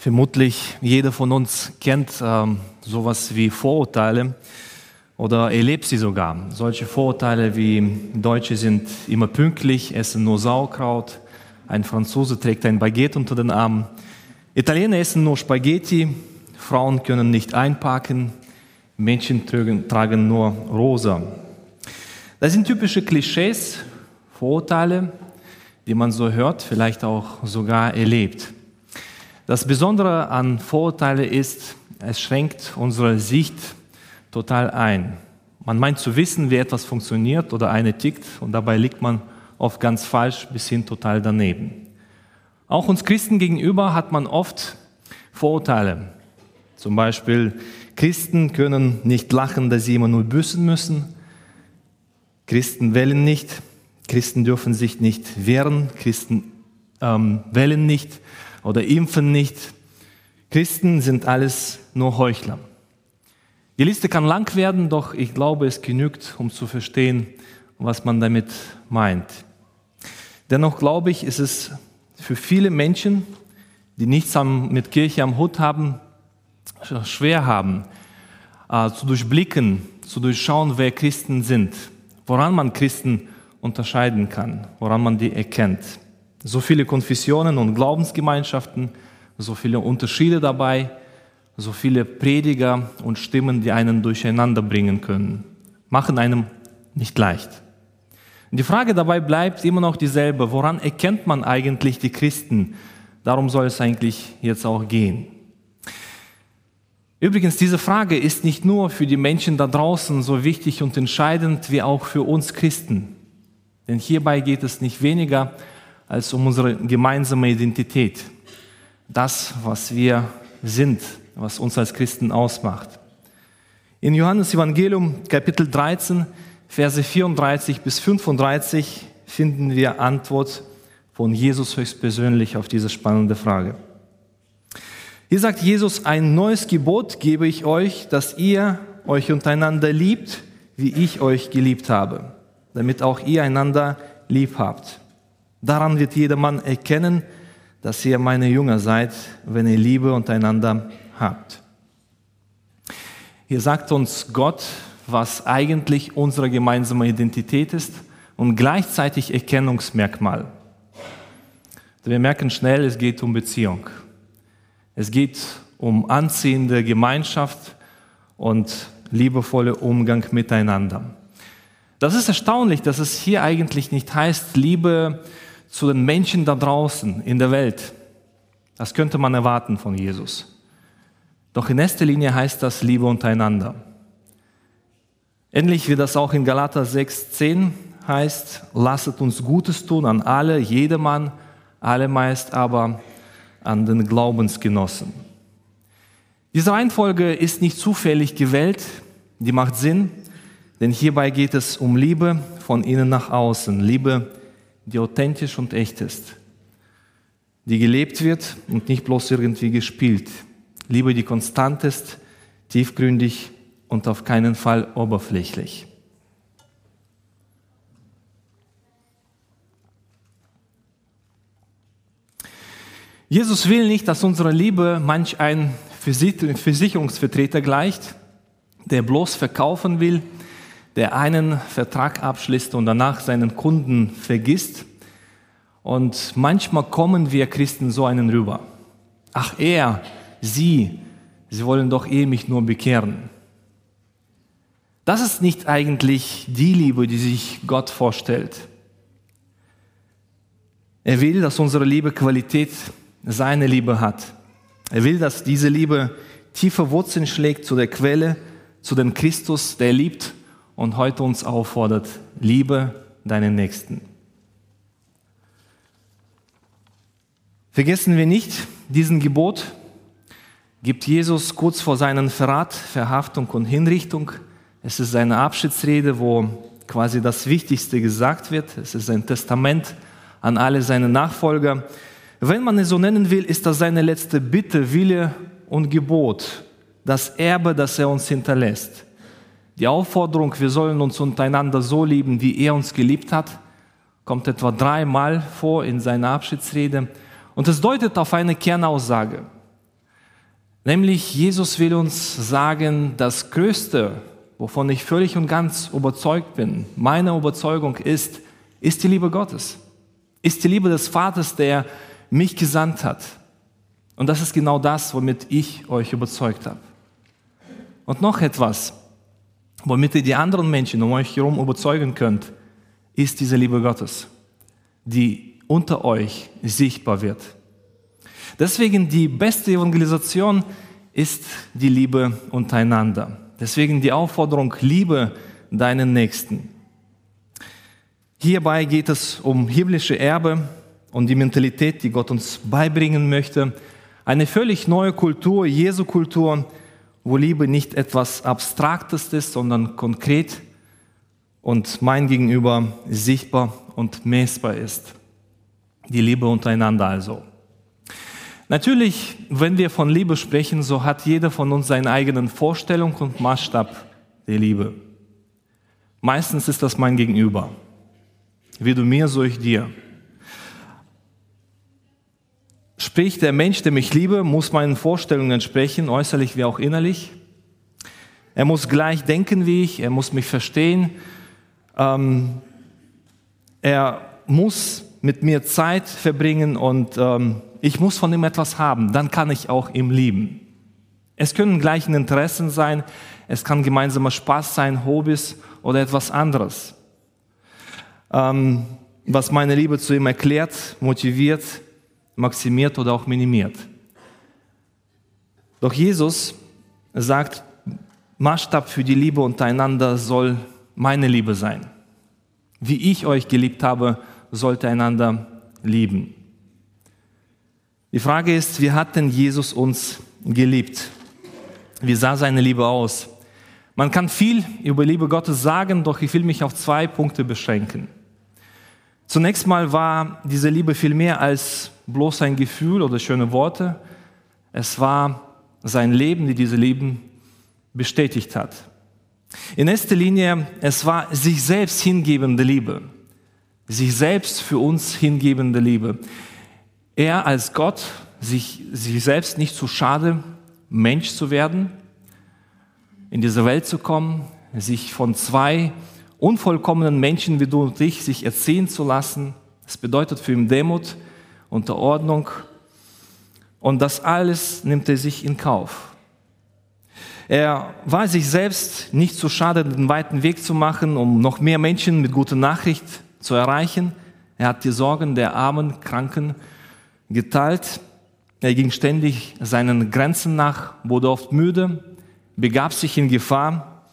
Vermutlich jeder von uns kennt sowas wie Vorurteile oder erlebt sie sogar. Solche Vorurteile wie Deutsche sind immer pünktlich, essen nur Sauerkraut, ein Franzose trägt ein Baguette unter den Arm, Italiener essen nur Spaghetti, Frauen können nicht einpacken, Mädchen tragen nur rosa. Das sind typische Klischees, Vorurteile, die man so hört, vielleicht auch sogar erlebt. Das Besondere an Vorurteilen ist, es schränkt unsere Sicht total ein. Man meint zu wissen, wie etwas funktioniert oder eine tickt, und dabei liegt man oft ganz falsch bis hin total daneben. Auch uns Christen gegenüber hat man oft Vorurteile. Zum Beispiel, Christen können nicht lachen, dass sie immer nur büßen müssen. Christen wählen nicht. Christen dürfen sich nicht wehren. Christen wählen nicht oder impfen nicht. Christen sind alles nur Heuchler. Die Liste kann lang werden, doch ich glaube, es genügt, um zu verstehen, was man damit meint. Dennoch glaube ich, ist es für viele Menschen, die nichts mit Kirche am Hut haben, schwer haben, zu durchblicken, zu durchschauen, wer Christen sind, woran man Christen unterscheiden kann, woran man die erkennt. So viele Konfessionen und Glaubensgemeinschaften, so viele Unterschiede dabei, so viele Prediger und Stimmen, die einen durcheinander bringen können, machen einem nicht leicht. Und die Frage dabei bleibt immer noch dieselbe: Woran erkennt man eigentlich die Christen? Darum soll es eigentlich jetzt auch gehen. Übrigens, diese Frage ist nicht nur für die Menschen da draußen so wichtig und entscheidend, wie auch für uns Christen. Denn hierbei geht es nicht weniger als um unsere gemeinsame Identität. Das, was wir sind, was uns als Christen ausmacht. In Johannes Evangelium, Kapitel 13, Verse 34 bis 35 finden wir Antwort von Jesus höchstpersönlich auf diese spannende Frage. Hier sagt Jesus: Ein neues Gebot gebe ich euch, dass ihr euch untereinander liebt, wie ich euch geliebt habe, damit auch ihr einander lieb habt. Daran wird jedermann erkennen, dass ihr meine Jünger seid, wenn ihr Liebe untereinander habt. Hier sagt uns Gott, was eigentlich unsere gemeinsame Identität ist und gleichzeitig Erkennungsmerkmal. Wir merken schnell, es geht um Beziehung. Es geht um anziehende Gemeinschaft und liebevolle Umgang miteinander. Das ist erstaunlich, dass es hier eigentlich nicht heißt, Liebe zu den Menschen da draußen in der Welt. Das könnte man erwarten von Jesus. Doch in erster Linie heißt das Liebe untereinander. Ähnlich wie das auch in Galater 6,10 heißt: Lasset uns Gutes tun an alle, jedermann, allermeist aber an den Glaubensgenossen. Diese Reihenfolge ist nicht zufällig gewählt, die macht Sinn, denn hierbei geht es um Liebe von innen nach außen, Liebe, die authentisch und echt ist, die gelebt wird und nicht bloß irgendwie gespielt, Liebe, die konstant ist, tiefgründig und auf keinen Fall oberflächlich. Jesus will nicht, dass unsere Liebe manch ein Versicherungsvertreter gleicht, der bloß verkaufen will, der einen Vertrag abschließt und danach seinen Kunden vergisst. Und manchmal kommen wir Christen so einen rüber. Ach, sie wollen doch mich nur bekehren. Das ist nicht eigentlich die Liebe, die sich Gott vorstellt. Er will, dass unsere Liebe Qualität seine Liebe hat. Er will, dass diese Liebe tiefe Wurzeln schlägt zu der Quelle, zu dem Christus, der liebt und heute uns auffordert: Liebe deinen Nächsten. Vergessen wir nicht, diesen Gebot gibt Jesus kurz vor seinem Verrat, Verhaftung und Hinrichtung. Es ist seine Abschiedsrede, wo quasi das Wichtigste gesagt wird. Es ist ein Testament an alle seine Nachfolger. Wenn man es so nennen will, ist das seine letzte Bitte, Wille und Gebot, das Erbe, das er uns hinterlässt. Die Aufforderung, wir sollen uns untereinander so lieben, wie er uns geliebt hat, kommt etwa 3-mal vor in seiner Abschiedsrede. Und es deutet auf eine Kernaussage. Nämlich Jesus will uns sagen, das Größte, wovon ich völlig und ganz überzeugt bin, meine Überzeugung ist die Liebe Gottes. Ist die Liebe des Vaters, der mich gesandt hat. Und das ist genau das, womit ich euch überzeugt habe. Und noch etwas, womit ihr die anderen Menschen um euch herum überzeugen könnt, ist diese Liebe Gottes, die unter euch sichtbar wird. Deswegen die beste Evangelisation ist die Liebe untereinander. Deswegen die Aufforderung, liebe deinen Nächsten. Hierbei geht es um himmlische Erbe und die Mentalität, die Gott uns beibringen möchte. Eine völlig neue Kultur, Jesu Kultur, wo Liebe nicht etwas Abstraktes ist, sondern konkret und mein Gegenüber sichtbar und messbar ist. Die Liebe untereinander also. Natürlich, wenn wir von Liebe sprechen, so hat jeder von uns seine eigenen Vorstellungen und Maßstab der Liebe. Meistens ist das mein Gegenüber. Wie du mir, so ich dir. Sprich, der Mensch, der mich liebe, muss meinen Vorstellungen entsprechen, äußerlich wie auch innerlich. Er muss gleich denken wie ich, er muss mich verstehen. Er muss mit mir Zeit verbringen und ich muss von ihm etwas haben, dann kann ich auch ihn lieben. Es können gleiche Interessen sein, es kann gemeinsamer Spaß sein, Hobbys oder etwas anderes, was meine Liebe zu ihm erklärt, motiviert, maximiert oder auch minimiert. Doch Jesus sagt, Maßstab für die Liebe untereinander soll meine Liebe sein. Wie ich euch geliebt habe, sollt ihr einander lieben. Die Frage ist, wie hat denn Jesus uns geliebt? Wie sah seine Liebe aus? Man kann viel über Liebe Gottes sagen, doch ich will mich auf 2 Punkte beschränken. Zunächst mal war diese Liebe viel mehr als bloß ein Gefühl oder schöne Worte. Es war sein Leben, die diese Liebe bestätigt hat. In erster Linie, es war sich selbst hingebende Liebe. Sich selbst für uns hingebende Liebe. Er als Gott, sich selbst nicht zu schade, Mensch zu werden, in diese Welt zu kommen, sich von 2 unvollkommenen Menschen wie du und ich sich erziehen zu lassen. Das bedeutet für ihn Demut, Unterordnung und das alles nimmt er sich in Kauf. Er war sich selbst nicht zu schade, den weiten Weg zu machen, um noch mehr Menschen mit guter Nachricht zu erreichen. Er hat die Sorgen der Armen, Kranken geteilt. Er ging ständig seinen Grenzen nach, wurde oft müde, begab sich in Gefahr.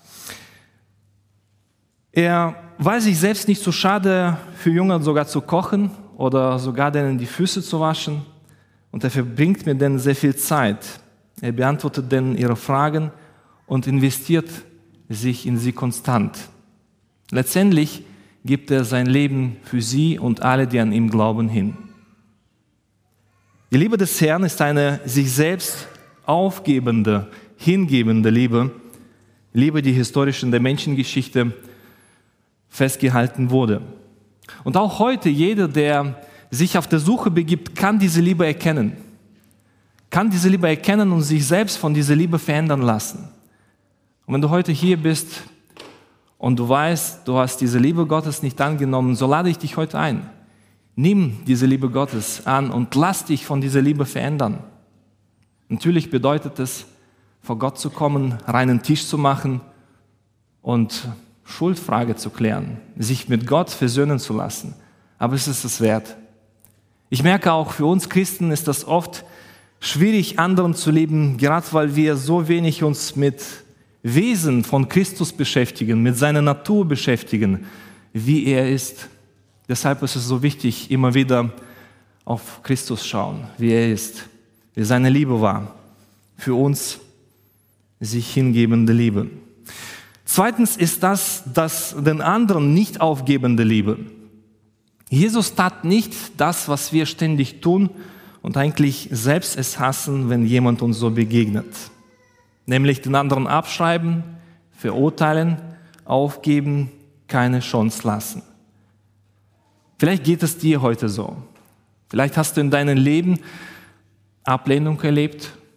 Er war sich selbst nicht zu schade, für Jünger sogar zu kochen oder sogar denen die Füße zu waschen. Und er verbringt mit denen sehr viel Zeit. Er beantwortet denen ihre Fragen und investiert sich in sie konstant. Letztendlich gibt er sein Leben für sie und alle, die an ihm glauben, hin. Die Liebe des Herrn ist eine sich selbst aufgebende, hingebende Liebe, Liebe, die historisch in der Menschengeschichte festgehalten wurde. Und auch heute, jeder, der sich auf der Suche begibt, kann diese Liebe erkennen. Kann diese Liebe erkennen und sich selbst von dieser Liebe verändern lassen. Und wenn du heute hier bist und du weißt, du hast diese Liebe Gottes nicht angenommen, so lade ich dich heute ein. Nimm diese Liebe Gottes an und lass dich von dieser Liebe verändern. Natürlich bedeutet es, vor Gott zu kommen, reinen Tisch zu machen und Schuldfrage zu klären, sich mit Gott versöhnen zu lassen. Aber es ist es wert. Ich merke auch, für uns Christen ist das oft schwierig, anderen zu lieben, gerade weil wir so wenig uns mit Wesen von Christus beschäftigen, mit seiner Natur beschäftigen, wie er ist. Deshalb ist es so wichtig, immer wieder auf Christus schauen, wie er ist, wie seine Liebe war. Für uns sich hingebende Liebe. Zweitens ist das den anderen nicht aufgebende Liebe. Jesus tat nicht das, was wir ständig tun und eigentlich selbst es hassen, wenn jemand uns so begegnet. Nämlich den anderen abschreiben, verurteilen, aufgeben, keine Chance lassen. Vielleicht geht es dir heute so. Vielleicht hast du in deinem Leben Ablehnung erlebt,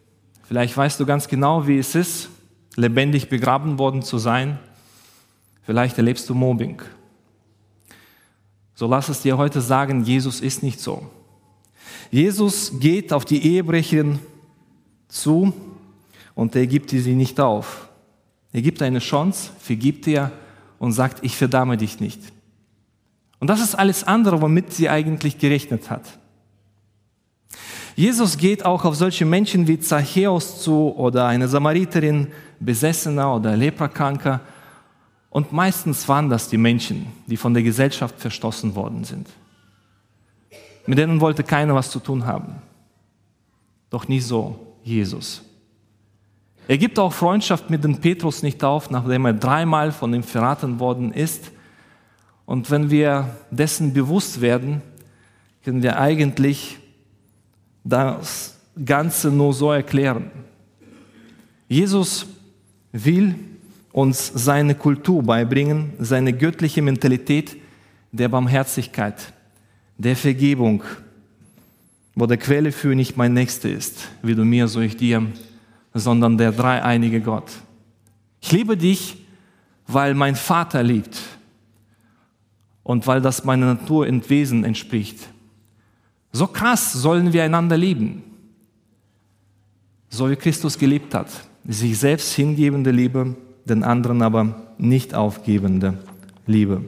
Vielleicht weißt du ganz genau, wie es ist, lebendig begraben worden zu sein. Vielleicht erlebst du Mobbing. So lass es dir heute sagen, Jesus ist nicht so. Jesus geht auf die Ehebrecherin zu und er gibt sie nicht auf. Er gibt eine Chance, vergibt ihr und sagt, ich verdamme dich nicht. Und das ist alles andere, womit sie eigentlich gerechnet hat. Jesus geht auch auf solche Menschen wie Zachäus zu oder eine Samariterin, Besessener oder Leprakranker. Und meistens waren das die Menschen, die von der Gesellschaft verstoßen worden sind. Mit denen wollte keiner was zu tun haben. Doch nicht so Jesus. Er gibt auch Freundschaft mit dem Petrus nicht auf, nachdem er 3-mal von ihm verraten worden ist. Und wenn wir dessen bewusst werden, können wir eigentlich das Ganze nur so erklären. Jesus will uns seine Kultur beibringen, seine göttliche Mentalität der Barmherzigkeit, der Vergebung, wo der Quelle für nicht mein Nächster ist, wie du mir, so ich dir, sondern der dreieinige Gott. Ich liebe dich, weil mein Vater liebt und weil das meiner Natur und Wesen entspricht. So krass sollen wir einander lieben, so wie Christus geliebt hat, sich selbst hingebende Liebe, den anderen aber nicht aufgebende Liebe.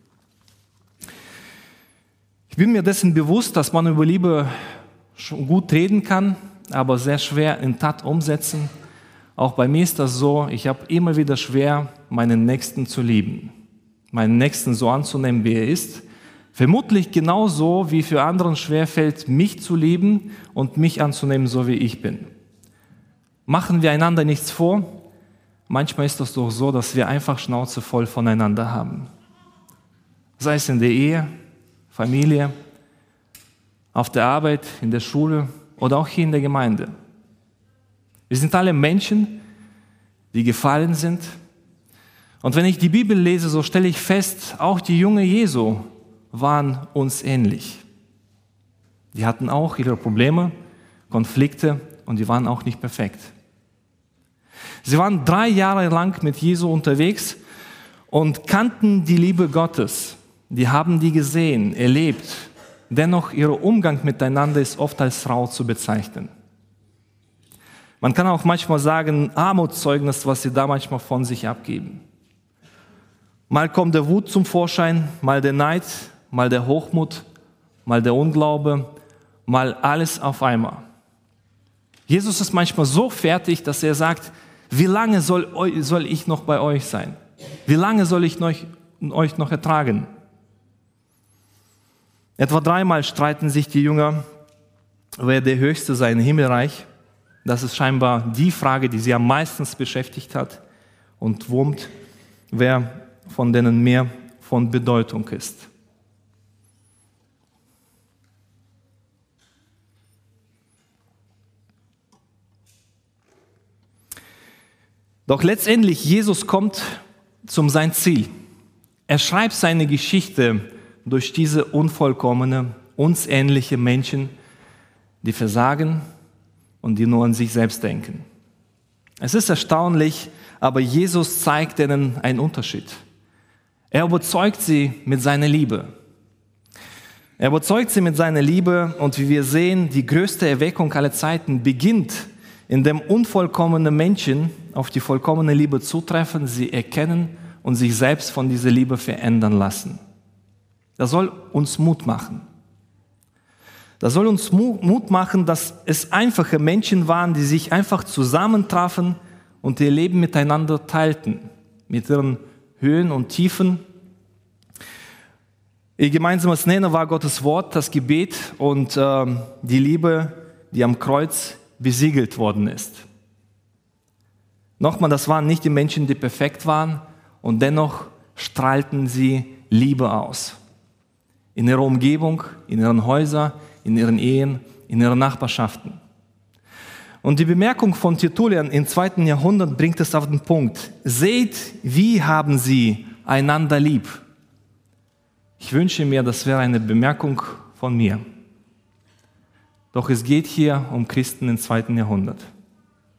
Ich bin mir dessen bewusst, dass man über Liebe schon gut reden kann, aber sehr schwer in Tat umsetzen. Auch bei mir ist das so, ich habe immer wieder schwer, meinen Nächsten zu lieben, meinen Nächsten so anzunehmen, wie er ist. Vermutlich genauso, wie für anderen schwerfällt, mich zu lieben und mich anzunehmen, so wie ich bin. Machen wir einander nichts vor. Manchmal ist es doch so, dass wir einfach Schnauze voll voneinander haben. Sei es in der Ehe, Familie, auf der Arbeit, in der Schule oder auch hier in der Gemeinde. Wir sind alle Menschen, die gefallen sind. Und wenn ich die Bibel lese, so stelle ich fest, auch die Jünger Jesu waren uns ähnlich. Die hatten auch ihre Probleme, Konflikte und die waren auch nicht perfekt. Sie waren 3 Jahre lang mit Jesu unterwegs und kannten die Liebe Gottes. Die haben die gesehen, erlebt. Dennoch, ihr Umgang miteinander ist oft als rau zu bezeichnen. Man kann auch manchmal sagen, Armutszeugnis, was sie da manchmal von sich abgeben. Mal kommt der Wut zum Vorschein, mal der Neid, mal der Hochmut, mal der Unglaube, mal alles auf einmal. Jesus ist manchmal so fertig, dass er sagt, wie lange soll ich noch bei euch sein? Wie lange soll ich euch noch ertragen? Etwa 3-mal streiten sich die Jünger, wer der Höchste sei im Himmelreich. Das ist scheinbar die Frage, die sie am meisten beschäftigt hat und wurmt, wer von denen mehr von Bedeutung ist. Doch letztendlich, Jesus kommt zum sein Ziel. Er schreibt seine Geschichte durch diese unvollkommene, uns ähnliche Menschen, die versagen und die nur an sich selbst denken. Es ist erstaunlich, aber Jesus zeigt ihnen einen Unterschied. Er überzeugt sie mit seiner Liebe. Er überzeugt sie mit seiner Liebe und wie wir sehen, die größte Erweckung aller Zeiten beginnt, indem unvollkommene Menschen auf die vollkommene Liebe zutreffen, sie erkennen und sich selbst von dieser Liebe verändern lassen. Das soll uns Mut machen. Das soll uns Mut machen, dass es einfache Menschen waren, die sich einfach zusammentrafen und ihr Leben miteinander teilten, mit ihren Höhen und Tiefen. Ihr gemeinsames Nenner war Gottes Wort, das Gebet und die Liebe, die am Kreuz besiegelt worden ist. Nochmal, das waren nicht die Menschen, die perfekt waren und dennoch strahlten sie Liebe aus. In ihrer Umgebung, in ihren Häusern, in ihren Ehen, in ihren Nachbarschaften. Und die Bemerkung von Tertullian im 2. Jahrhundert bringt es auf den Punkt. Seht, wie haben sie einander lieb. Ich wünsche mir, das wäre eine Bemerkung von mir. Doch es geht hier um Christen im 2. Jahrhundert.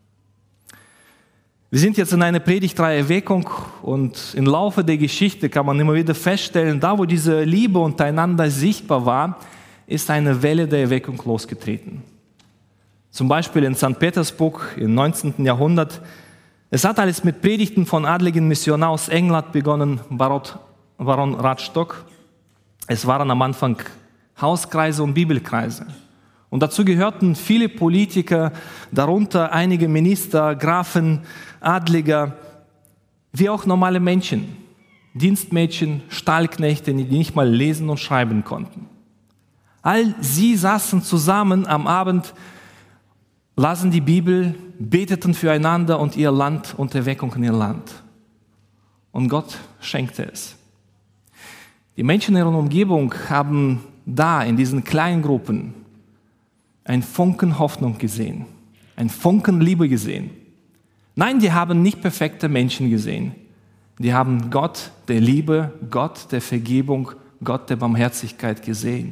Wir sind jetzt in einer Predigtreihe Erweckung und im Laufe der Geschichte kann man immer wieder feststellen, da wo diese Liebe untereinander sichtbar war, ist eine Welle der Erweckung losgetreten. Zum Beispiel in St. Petersburg im 19. Jahrhundert. Es hat alles mit Predigten von adligen Missionaren aus England begonnen, Baron Radstock. Es waren am Anfang Hauskreise und Bibelkreise. Und dazu gehörten viele Politiker, darunter einige Minister, Grafen, Adliger, wie auch normale Menschen, Dienstmädchen, Stallknechte, die nicht mal lesen und schreiben konnten. All sie saßen zusammen am Abend, lasen die Bibel, beteten füreinander und ihr Land und Erweckung in ihr Land. Und Gott schenkte es. Die Menschen in ihrer Umgebung haben da in diesen kleinen Gruppen ein Funken Hoffnung gesehen, ein Funken Liebe gesehen. Nein, die haben nicht perfekte Menschen gesehen. Die haben Gott der Liebe, Gott der Vergebung, Gott der Barmherzigkeit gesehen.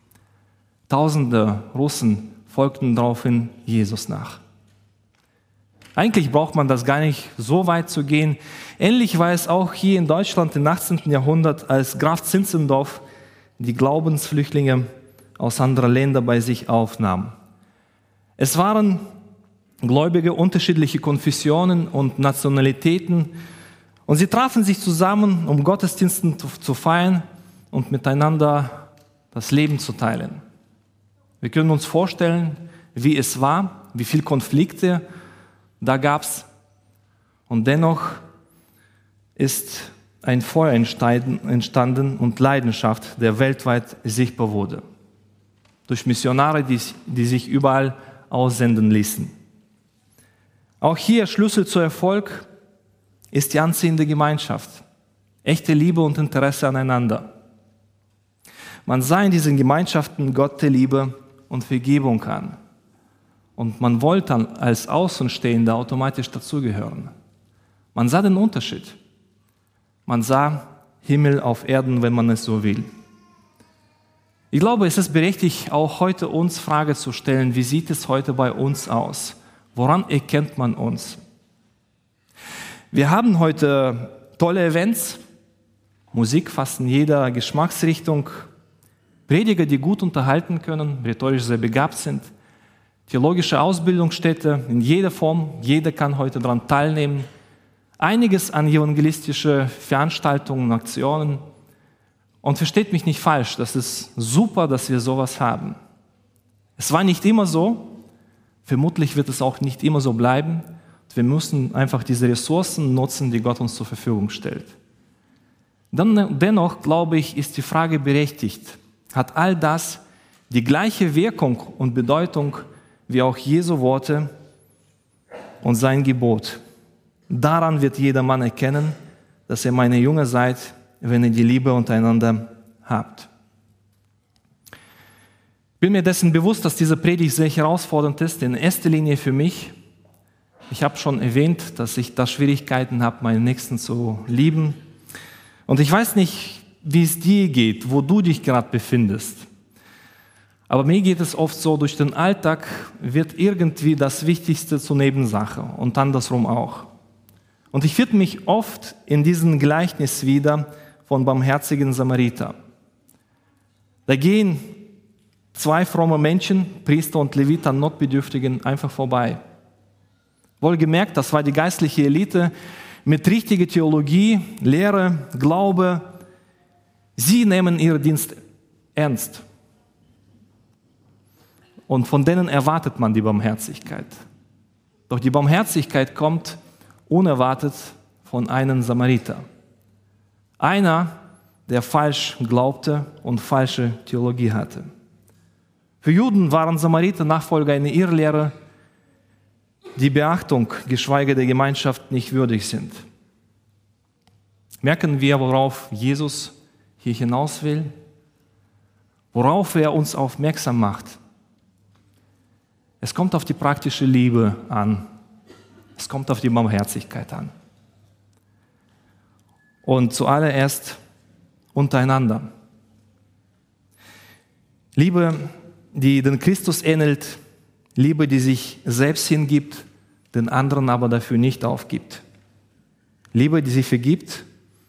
Tausende Russen folgten daraufhin Jesus nach. Eigentlich braucht man das gar nicht so weit zu gehen. Ähnlich war es auch hier in Deutschland im 18. Jahrhundert, als Graf Zinzendorf die Glaubensflüchtlinge aus anderen Ländern bei sich aufnahm. Es waren Gläubige unterschiedlicher Konfessionen und Nationalitäten und sie trafen sich zusammen, um Gottesdiensten zu feiern und miteinander das Leben zu teilen. Wir können uns vorstellen, wie es war, wie viele Konflikte da gab es. Und dennoch ist ein Feuer entstanden und Leidenschaft, der weltweit sichtbar wurde. Durch Missionare, die sich überall aussenden ließen. Auch hier Schlüssel zu Erfolg ist die anziehende Gemeinschaft. Echte Liebe und Interesse aneinander. Man sah in diesen Gemeinschaften Gott der Liebe und Vergebung an. Und man wollte dann als Außenstehender automatisch dazugehören. Man sah den Unterschied. Man sah Himmel auf Erden, wenn man es so will. Ich glaube, es ist berechtigt, auch heute uns Frage zu stellen, wie sieht es heute bei uns aus? Woran erkennt man uns? Wir haben heute tolle Events, Musik fast in jeder Geschmacksrichtung, Prediger, die gut unterhalten können, rhetorisch sehr begabt sind, theologische Ausbildungsstätte in jeder Form, jeder kann heute daran teilnehmen, einiges an evangelistische Veranstaltungen und Aktionen. Und versteht mich nicht falsch, das ist super, dass wir sowas haben. Es war nicht immer so, vermutlich wird es auch nicht immer so bleiben. Wir müssen einfach diese Ressourcen nutzen, die Gott uns zur Verfügung stellt. Dennoch, glaube ich, ist die Frage berechtigt, hat all das die gleiche Wirkung und Bedeutung wie auch Jesu Worte und sein Gebot? Daran wird jeder Mann erkennen, dass ihr meine Jünger seid, wenn ihr die Liebe untereinander habt. Ich bin mir dessen bewusst, dass diese Predigt sehr herausfordernd ist, in erster Linie für mich. Ich habe schon erwähnt, dass ich da Schwierigkeiten habe, meinen Nächsten zu lieben. Und ich weiß nicht, wie es dir geht, wo du dich gerade befindest. Aber mir geht es oft so, durch den Alltag wird irgendwie das Wichtigste zur Nebensache und andersrum auch. Und ich finde mich oft in diesem Gleichnis wieder von barmherzigen Samariter. Da gehen zwei fromme Menschen, Priester und Levit, an Notbedürftigen einfach vorbei. Wohlgemerkt, das war die geistliche Elite mit richtiger Theologie, Lehre, Glaube. Sie nehmen ihren Dienst ernst. Und von denen erwartet man die Barmherzigkeit. Doch die Barmherzigkeit kommt unerwartet von einem Samariter. Einer, der falsch glaubte und falsche Theologie hatte. Für Juden waren Samariter Nachfolger einer Irrlehre, die Beachtung, geschweige der Gemeinschaft nicht würdig sind. Merken wir, worauf Jesus hier hinaus will? Worauf er uns aufmerksam macht? Es kommt auf die praktische Liebe an. Es kommt auf die Barmherzigkeit an. Und zuallererst untereinander. Liebe, die den Christus ähnelt, Liebe, die sich selbst hingibt, den anderen aber dafür nicht aufgibt. Liebe, die sich vergibt,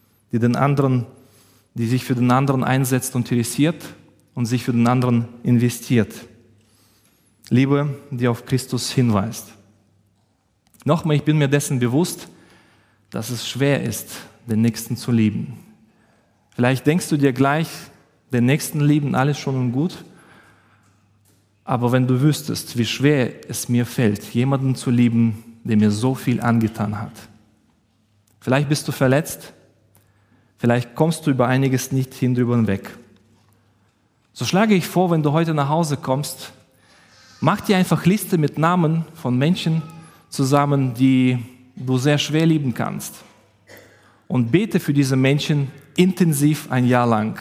die sich für den anderen einsetzt und interessiert und sich für den anderen investiert. Liebe, die auf Christus hinweist. Nochmal, ich bin mir dessen bewusst, dass es schwer ist, den Nächsten zu lieben. Vielleicht denkst du dir gleich, den Nächsten lieben, alles schon und gut. Aber wenn du wüsstest, wie schwer es mir fällt, jemanden zu lieben, der mir so viel angetan hat. Vielleicht bist du verletzt, vielleicht kommst du über einiges nicht drüber hinweg. So schlage ich vor, wenn du heute nach Hause kommst, mach dir einfach Liste mit Namen von Menschen zusammen, die du sehr schwer lieben kannst. Und bete für diese Menschen intensiv ein Jahr lang.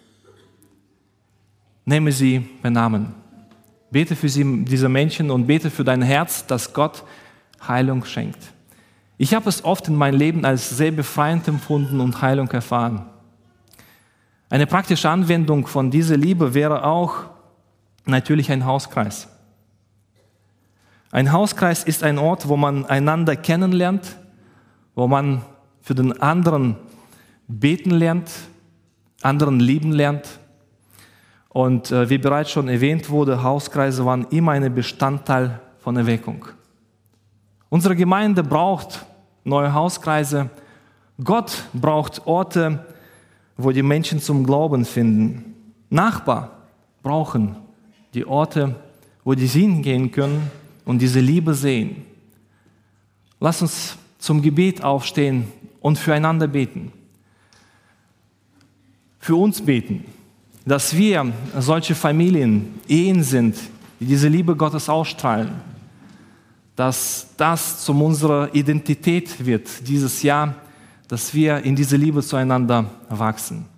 Nehme sie bei Namen. Bete für diese Menschen und bete für dein Herz, dass Gott Heilung schenkt. Ich habe es oft in meinem Leben als sehr befreiend empfunden und Heilung erfahren. Eine praktische Anwendung von dieser Liebe wäre auch natürlich ein Hauskreis. Ein Hauskreis ist ein Ort, wo man einander kennenlernt, wo man für den anderen beten lernt, anderen lieben lernt. Und wie bereits schon erwähnt wurde, Hauskreise waren immer ein Bestandteil von Erweckung. Unsere Gemeinde braucht neue Hauskreise. Gott braucht Orte, wo die Menschen zum Glauben finden. Nachbarn brauchen die Orte, wo die hingehen können und diese Liebe sehen. Lass uns zum Gebet aufstehen und füreinander beten. Für uns beten, dass wir solche Familien, Ehen sind, die diese Liebe Gottes ausstrahlen, dass das zu unserer Identität wird dieses Jahr, dass wir in diese Liebe zueinander wachsen.